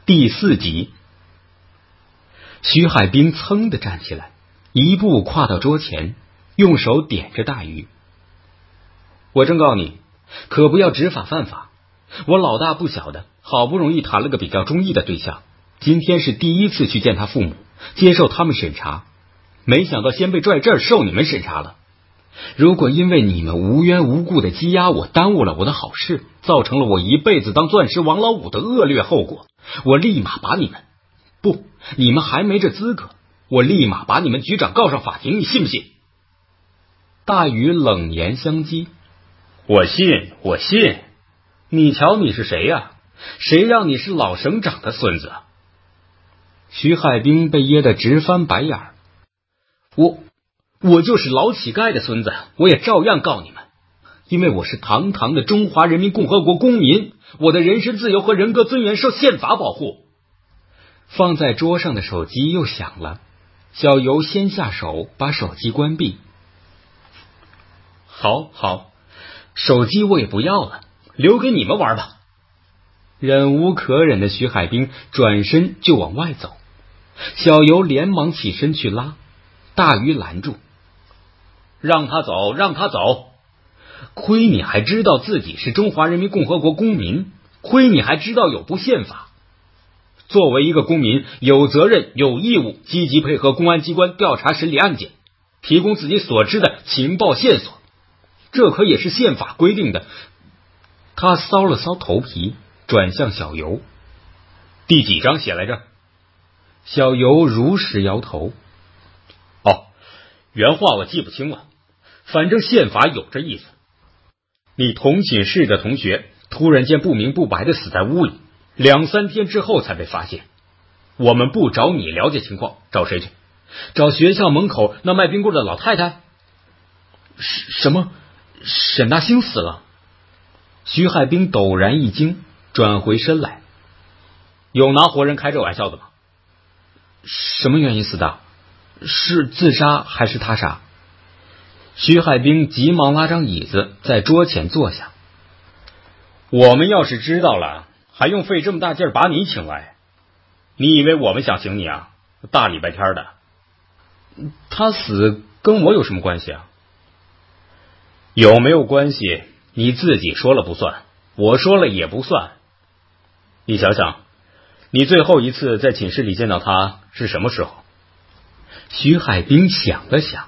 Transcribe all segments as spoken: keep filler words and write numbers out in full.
第四集。徐海滨噌地站起来，一步跨到桌前，用手点着大鱼。我正告你，可不要执法犯法。我老大不小的，好不容易谈了个比较中意的对象，今天是第一次去见他父母，接受他们审查，没想到先被拽这儿受你们审查了。如果因为你们无缘无故的羁押我，耽误了我的好事，造成了我一辈子当钻石王老五的恶劣后果，我立马把你们，不，你们还没这资格，我立马把你们局长告上法庭，你信不信？大鱼冷言相讥，我信，我信。你瞧你是谁呀、啊？谁让你是老省长的孙子？徐海滨被噎得直翻白眼儿。我我就是老乞丐的孙子，我也照样告你们，因为我是堂堂的中华人民共和国公民，我的人身自由和人格尊严受宪法保护。放在桌上的手机又响了，小游先下手把手机关闭。好好，手机我也不要了，留给你们玩吧。忍无可忍的徐海滨转身就往外走，小游连忙起身去拉，大鱼拦住，让他走，让他走。亏你还知道自己是中华人民共和国公民，亏你还知道有部宪法。作为一个公民，有责任有义务积极配合公安机关调查审理案件，提供自己所知的情报线索，这可也是宪法规定的。他搔了搔头皮，转向小游，第几章写来着？小游如实摇头。哦，原话我记不清了，反正宪法有这意思。你同寝室的同学突然间不明不白的死在屋里，两三天之后才被发现。我们不找你了解情况，找谁去？找学校门口那卖冰棍的老太太？什么？沈大兴死了？徐海滨陡然一惊，转回身来。有拿活人开这玩笑的吗？什么原因死的？是自杀还是他杀？徐海滨急忙拉张椅子在桌前坐下。我们要是知道了，还用费这么大劲儿把你请来？你以为我们想请你啊？大礼拜天的。他死跟我有什么关系啊？有没有关系你自己说了不算，我说了也不算。你想想，你最后一次在寝室里见到他是什么时候？徐海滨想了想，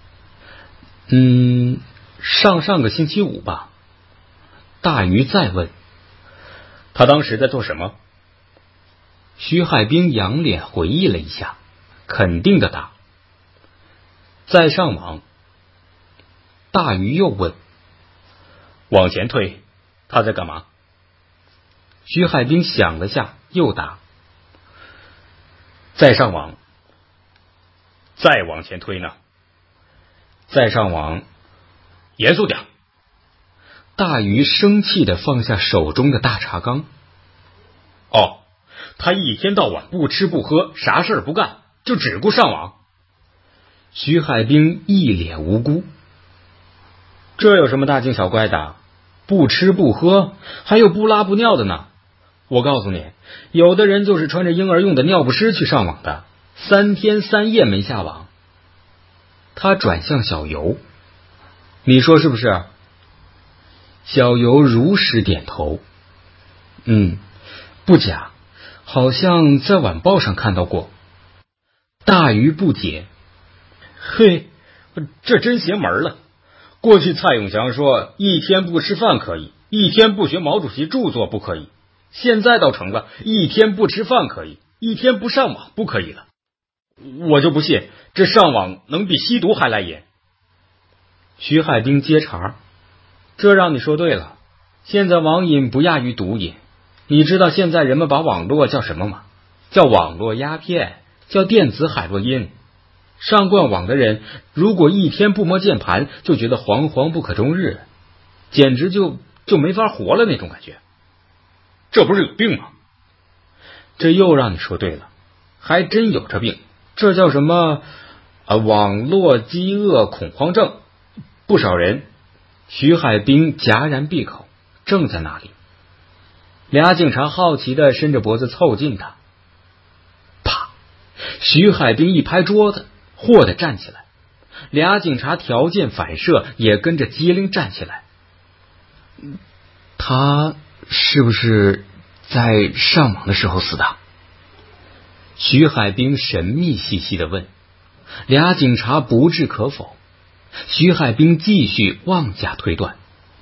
嗯，上上个星期五吧。大鱼再问，他当时在做什么？徐海滨仰脸回忆了一下，肯定的答，在上网。大鱼又问，往前推，他在干嘛？徐海滨想了下，又答，在上网。再往前推呢？再上网。严肃点。大鱼生气地放下手中的大茶缸。哦，他一天到晚不吃不喝，啥事儿不干，就只顾上网。徐海滨一脸无辜。这有什么大惊小怪的？不吃不喝，还有不拉不尿的呢。我告诉你，有的人就是穿着婴儿用的尿不湿去上网的，三天三夜没下网。他转向小游，你说是不是？小游如实点头。嗯，不假，好像在晚报上看到过。大鱼不解，嘿，这真邪门了。过去蔡永祥说一天不吃饭可以，一天不学毛主席著作不可以，现在倒成了一天不吃饭可以，一天不上网不可以了。我就不信这上网能比吸毒还来严。徐海滨接茬，这让你说对了，现在网瘾不亚于毒瘾。你知道现在人们把网络叫什么吗？叫网络鸦片，叫电子海洛因。上惯网的人，如果一天不摸键盘，就觉得惶惶不可终日，简直就就没法活了那种感觉。这不是有病吗？这又让你说对了，还真有这病。这叫什么啊？网络饥饿恐慌症。不少人。徐海滨戛然闭口，正在那里。 俩警察好奇地伸着脖子凑近他。啪！徐海滨一拍桌子，霍地站起来。俩警察条件反射，也跟着机灵站起来。他是不是在上网的时候死的？徐海滨神秘兮兮地问。俩警察不置可否。徐海滨继续妄加推断。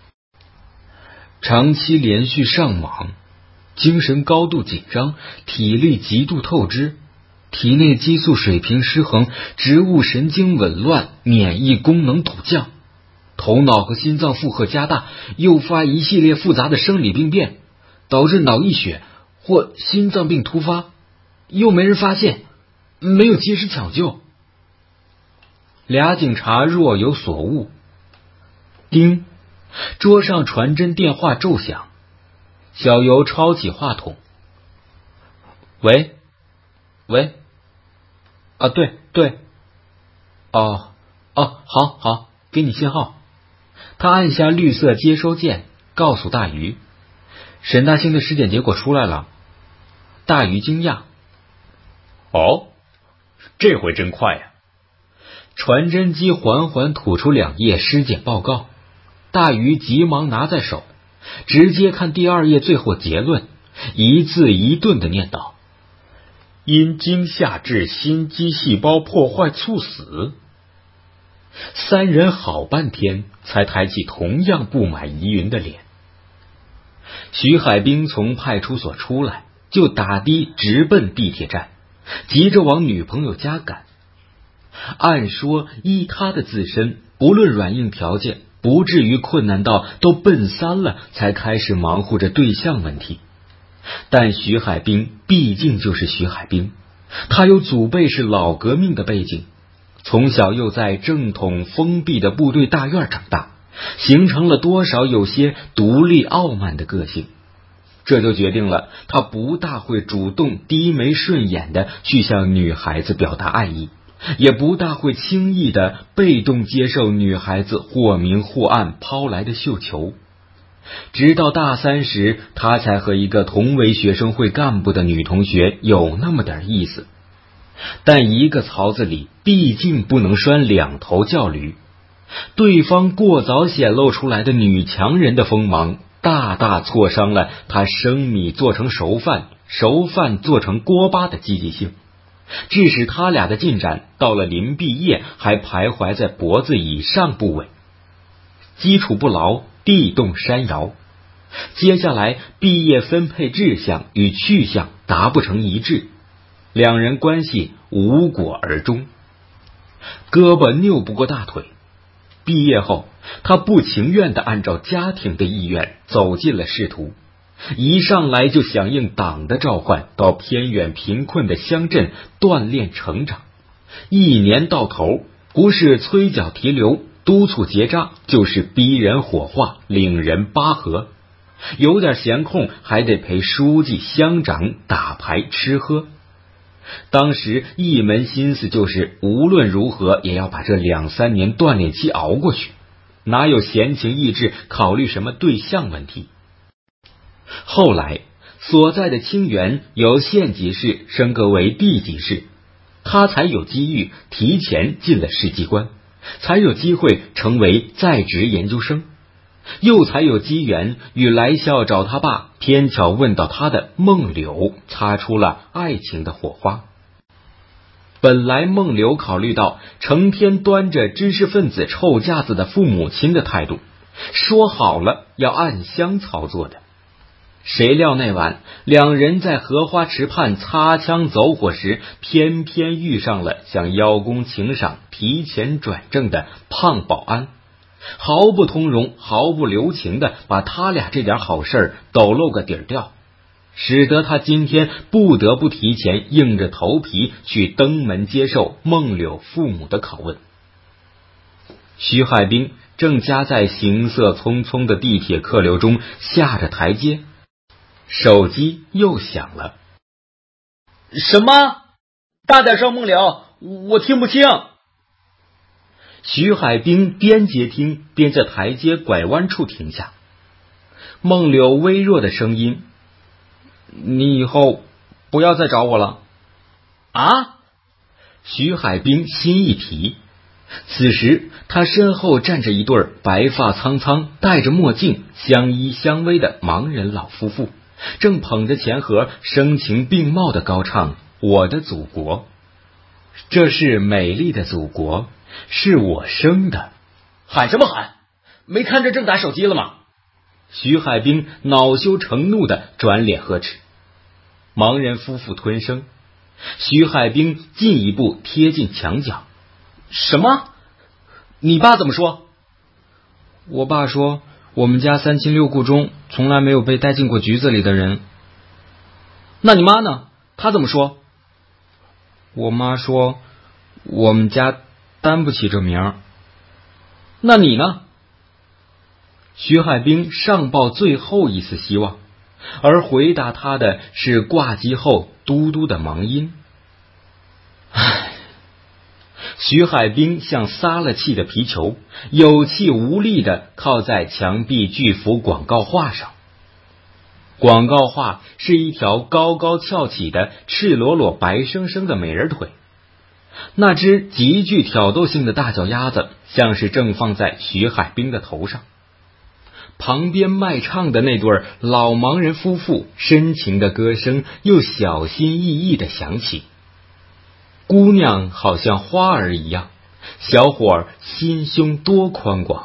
长期连续上网，精神高度紧张，体力极度透支，体内激素水平失衡，植物神经紊乱，免疫功能陡降，头脑和心脏负荷加大，诱发一系列复杂的生理病变，导致脑溢血或心脏病突发，又没人发现，没有及时抢救。俩警察若有所悟。叮！桌上传真电话骤响，小游抄起话筒。喂喂啊，对对，哦哦，好好，给你信号。他按下绿色接收键，告诉大鱼，沈大兴的尸检结果出来了。大鱼惊讶。哦，这回真快呀！传真机缓缓吐出两页尸检报告，大鱼急忙拿在手，直接看第二页最后结论，一字一顿地念叨：因惊吓致心肌细胞破坏猝死。三人好半天才抬起同样布满疑云的脸。徐海滨从派出所出来，就打的直奔地铁站，急着往女朋友家赶。按说依他的自身，不论软硬条件，不至于困难到都奔三了才开始忙活着对象问题。但徐海滨毕竟就是徐海滨，他有祖辈是老革命的背景，从小又在正统封闭的部队大院长大，形成了多少有些独立傲慢的个性。这就决定了他不大会主动低眉顺眼的去向女孩子表达爱意，也不大会轻易的被动接受女孩子或明或暗抛来的绣球。直到大三时，他才和一个同为学生会干部的女同学有那么点意思。但一个槽子里毕竟不能拴两头叫驴，对方过早显露出来的女强人的锋芒，大大挫伤了他生米做成熟饭，熟饭做成锅巴的积极性，致使他俩的进展到了临毕业还徘徊在脖子以上部位。基础不牢，地动山摇。接下来毕业分配志向与去向达不成一致，两人关系无果而终。胳膊拗不过大腿，毕业后他不情愿地按照家庭的意愿走进了仕途，一上来就响应党的召唤，到偏远贫困的乡镇锻炼成长。一年到头，不是催缴提留督促结扎，就是逼人火化领人拔河，有点闲空还得陪书记乡长打牌吃喝。当时一门心思就是无论如何也要把这两三年锻炼期熬过去，哪有闲情逸致考虑什么对象问题。后来所在的清源由县级市升格为地级市，他才有机遇提前进了市机关，才有机会成为在职研究生，又才有机缘与来校找他爸偏巧问到他的孟柳，擦出了爱情的火花。本来孟柳考虑到成天端着知识分子臭架子的父母亲的态度，说好了要暗箱操作的，谁料那晚两人在荷花池畔擦枪走火时，偏偏遇上了向邀功请赏提前转正的胖保安，毫不通融毫不留情的把他俩这点好事儿抖露个底儿掉，使得他今天不得不提前硬着头皮去登门接受孟柳父母的拷问。徐海滨正夹在行色匆匆的地铁客流中下着台阶，手机又响了。 什么？大点声，孟柳，我听不清。 徐海滨边接听边在台阶拐弯处停下。孟柳微弱的声音： 你以后不要再找我了。 啊？ 徐海滨心一提，此时他身后站着一对白发苍苍、戴着墨镜、相依相偎的盲人老夫妇，正捧着钱盒，声情并茂地高唱：我的祖国，这是美丽的祖国，是我生的。 喊什么喊？没看着正打手机了吗？ 徐海滨恼羞成怒地转脸呵斥。盲人夫妇吞声，徐海滨进一步贴近墙角。 什么？你爸怎么说？ 我爸说，我们家三亲六故中从来没有被带进过局子里的人。 那你妈呢？她怎么说？ 我妈说，我们家担不起这名儿。 那你呢？ 徐海滨上报最后一丝希望，而回答他的是挂机后嘟嘟的忙音。唉，徐海滨像撒了气的皮球，有气无力地靠在墙壁巨幅广告画上。广告画是一条高高翘起的赤裸裸白生生的美人腿，那只极具挑逗性的大脚丫子像是正放在徐海滨的头上。旁边卖唱的那对老盲人夫妇深情的歌声又小心翼翼地响起。姑娘好像花儿一样，小伙儿心胸多宽广。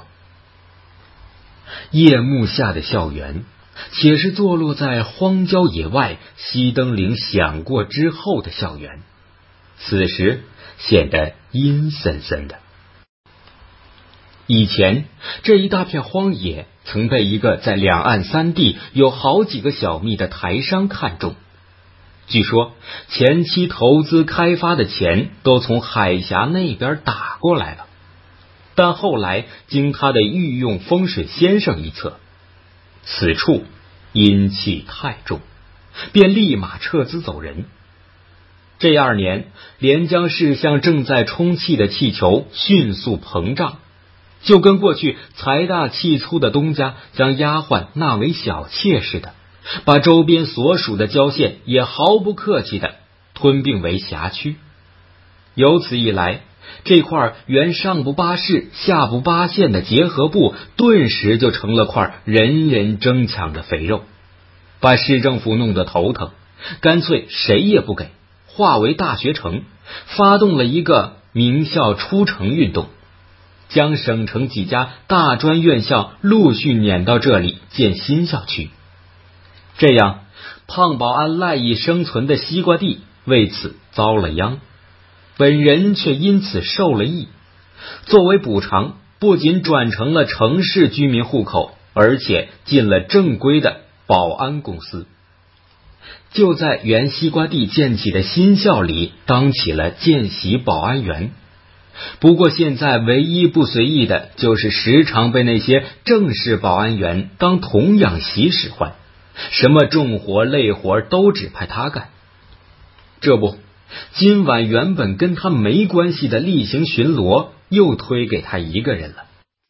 夜幕下的校园，且是坐落在荒郊野外熄灯铃响过之后的校园，此时显得阴森森的。以前这一大片荒野曾被一个在两岸三地有好几个小秘的台商看中，据说前期投资开发的钱都从海峡那边打过来了，但后来经他的御用风水先生一测，此处阴气太重，便立马撤资走人。这二年，连江市像正在充气的气球迅速膨胀，就跟过去财大气粗的东家将丫鬟纳为小妾似的，把周边所属的郊县也毫不客气地吞并为辖区。由此一来，这块原上不八市下不八县的结合部顿时就成了块人人争抢的肥肉，把市政府弄得头疼，干脆谁也不给，划为大学城，发动了一个名校出城运动，将省城几家大专院校陆续撵到这里建新校区。这样，胖保安赖以生存的西瓜地为此遭了殃，本人却因此受了益。作为补偿，不仅转成了城市居民户口，而且进了正规的保安公司。就在原西瓜地建起的新校里当起了见习保安员。不过现在唯一不随意的就是时常被那些正式保安员当童养媳使唤，什么重活累活都只派他干。这不，今晚原本跟他没关系的例行巡逻又推给他一个人了。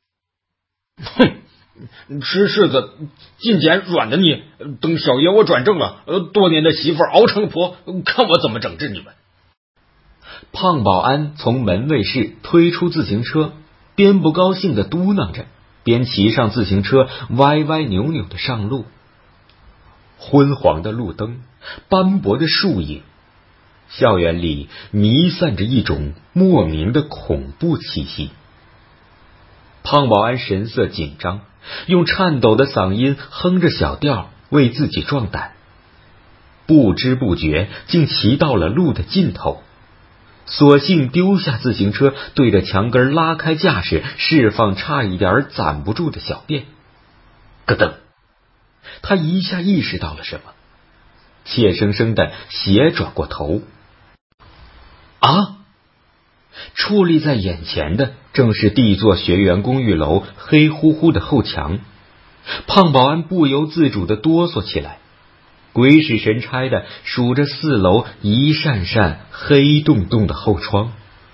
哼，吃柿子尽捡软的捏，等小爷我转正了，多年的媳妇熬成婆，看我怎么整治你们。 胖保安从门卫室推出自行车，边不高兴地嘟囔着，边骑上自行车歪歪扭扭地上路。昏黄的路灯，斑驳的树影，校园里弥散着一种莫名的恐怖气息。胖保安神色紧张，用颤抖的嗓音哼着小调为自己壮胆，不知不觉竟骑到了路的尽头，索性丢下自行车，对着墙根拉开架势，释放差一点攒不住的小便。咯噔，他一下意识到了什么，怯生生的斜转过头。啊！矗立在眼前的正是地座学园公寓楼黑乎乎的后墙。胖保安不由自主地哆嗦起来，鬼使神差地数着四楼一扇扇黑洞洞的后窗。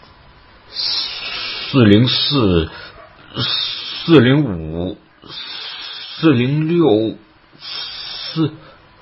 四零四、四零五、四零六、四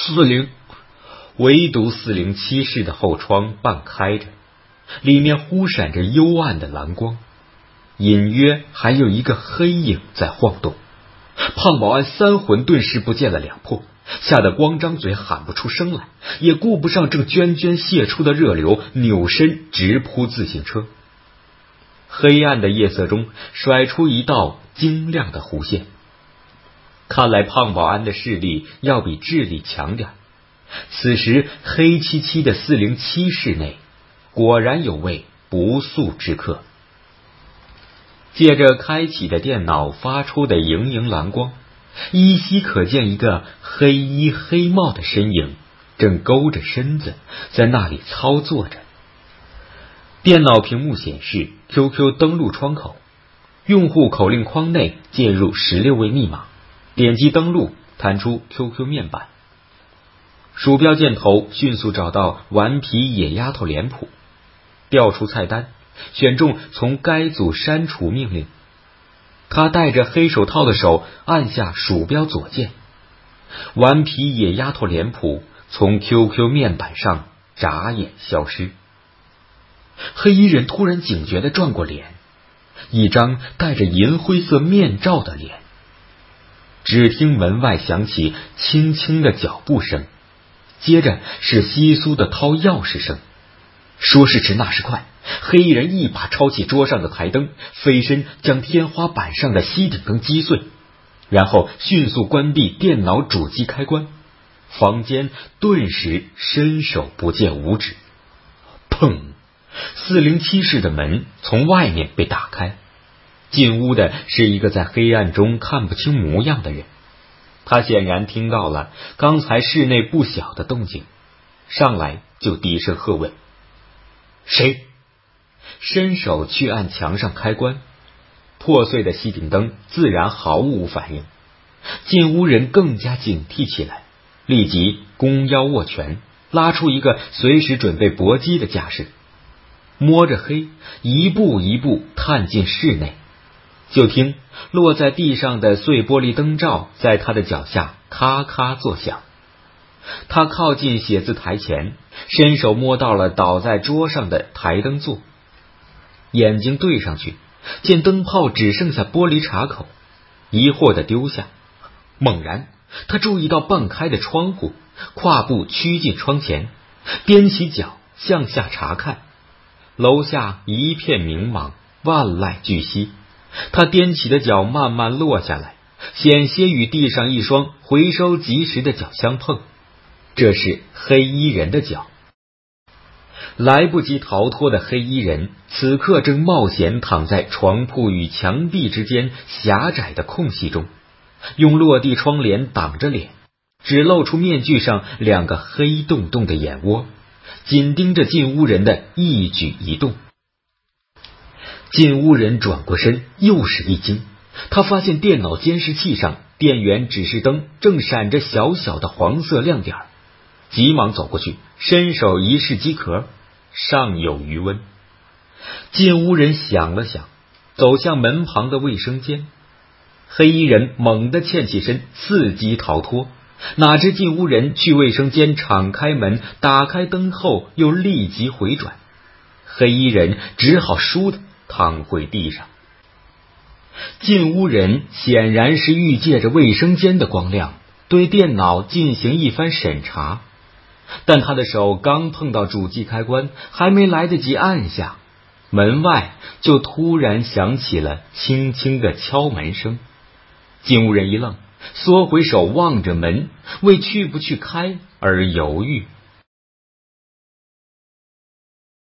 四零。 唯独四零七室的后窗半开着，里面忽闪着幽暗的蓝光，隐约还有一个黑影在晃动。胖保安三魂顿时不见了两魄，吓得光张嘴喊不出声来，也顾不上正涓涓泄出的热流，扭身直扑自行车。黑暗的夜色中甩出一道晶亮的弧线，看来胖保安的视力要比智力强点。此时黑漆漆的四零七室内果然有位不速之客。借着开启的电脑发出的莹莹蓝光，依稀可见一个黑衣黑帽的身影正勾着身子在那里操作着。电脑屏幕显示 Q Q 登录窗口，用户口令框内键入十六位密码，点击登录，弹出 Q Q 面板。鼠标箭头迅速找到顽皮野丫头脸谱，调出菜单，选中从该组删除命令。他戴着黑手套的手按下鼠标左键，顽皮野丫头脸谱从 Q Q 面板上眨眼消失。黑衣人突然警觉地转过脸，一张戴着银灰色面罩的脸。只听门外响起轻轻的脚步声，接着是窸窣的掏钥匙声。说时迟那时快，黑衣人一把抄起桌上的台灯，飞身将天花板上的吸顶灯击碎，然后迅速关闭电脑主机开关，房间顿时伸手不见五指。砰！四零七室的门从外面被打开，进屋的是一个在黑暗中看不清模样的人。他显然听到了刚才室内不小的动静，上来就低声喝问：谁？伸手去按墙上开关，破碎的吸顶灯自然毫无反应。进屋人更加警惕起来，立即弓腰握拳，拉出一个随时准备搏击的架势，摸着黑一步一步探进室内。就听落在地上的碎玻璃灯罩在他的脚下咔咔作响。他靠近写字台前，伸手摸到了倒在桌上的台灯座，眼睛对上去，见灯泡只剩下玻璃茶口，疑惑地丢下。猛然他注意到半开的窗户，跨步趋近窗前，踮起脚向下查看。楼下一片明茫，万籁俱息。他踮起的脚慢慢落下来，险些与地上一双回收及时的脚相碰。这是黑衣人的脚。来不及逃脱的黑衣人此刻正冒险躺在床铺与墙壁之间狭窄的空隙中，用落地窗帘挡着脸，只露出面具上两个黑洞洞的眼窝，紧盯着进屋人的一举一动。进屋人转过身，又是一惊，他发现电脑监视器上电源指示灯正闪着小小的黄色亮点，急忙走过去，伸手一试机壳，尚有余温。进屋人想了想，走向门旁的卫生间。黑衣人猛地欠起身，伺机逃脱，哪知进屋人去卫生间敞开门，打开灯后又立即回转，黑衣人只好倏地躺回地上。进屋人显然是欲借着卫生间的光亮对电脑进行一番审查，但他的手刚碰到主机开关，还没来得及按下，门外就突然响起了轻轻的敲门声。进屋人一愣，缩回手望着门，为去不去开而犹豫。